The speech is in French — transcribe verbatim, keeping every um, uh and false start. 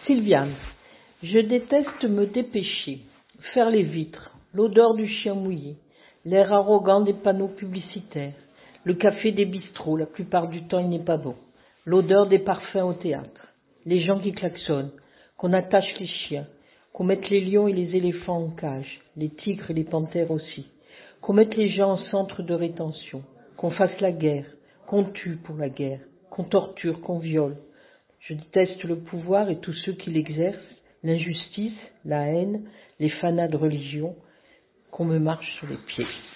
Sylviane, je déteste me dépêcher, faire les vitres, l'odeur du chien mouillé, l'air arrogant des panneaux publicitaires, le café des bistrots, la plupart du temps il n'est pas bon, l'odeur des parfums au théâtre, les gens qui klaxonnent, qu'on attache les chiens, qu'on mette les lions et les éléphants en cage, les tigres et les panthères aussi, qu'on mette les gens en centre de rétention, qu'on fasse la guerre, qu'on tue pour la guerre, qu'on torture, qu'on viole. Je déteste le pouvoir et tous ceux qui l'exercent, l'injustice, la haine, les fanas de religion, qu'on me marche sur les pieds.